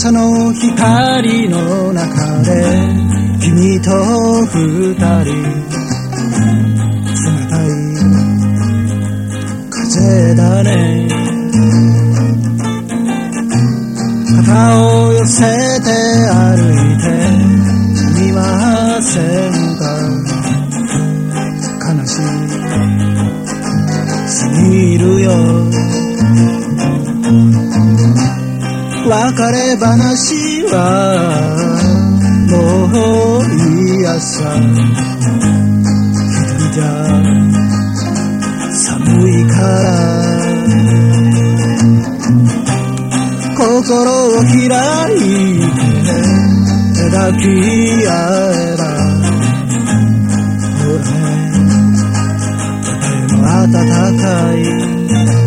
朝の光の中で君と二人、冷たい風だね。肩を寄せて歩いてみませんか。悲しすぎるよ。別れ話はもう嫌さ。一人じゃ寒いから心を開いて抱き合えば、ほらね、とても暖かい。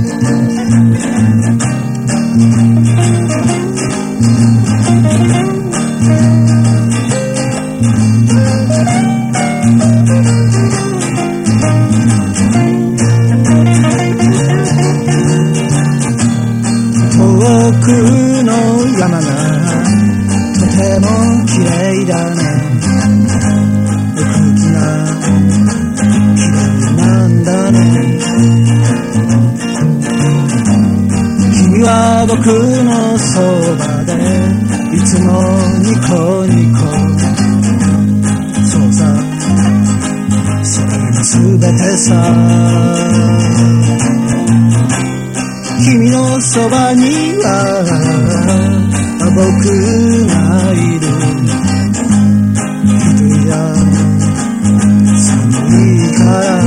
遠くの山がとても綺麗だね。空気が綺麗なんだね。君は僕のそばでいつもニコニコ。そうさ、それが全てさ。君のそばには僕がいる。一人じゃ寒いから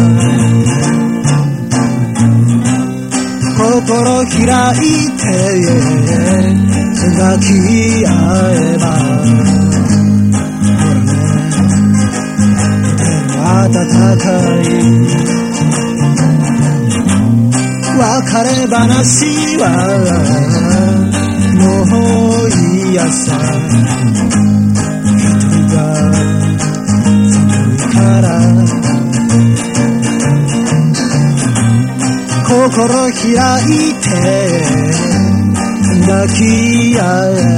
心開いて抱き合えば、ほらね、とても暖かい。別れ話はもう嫌さ。一人が寒いから心開いて抱き合え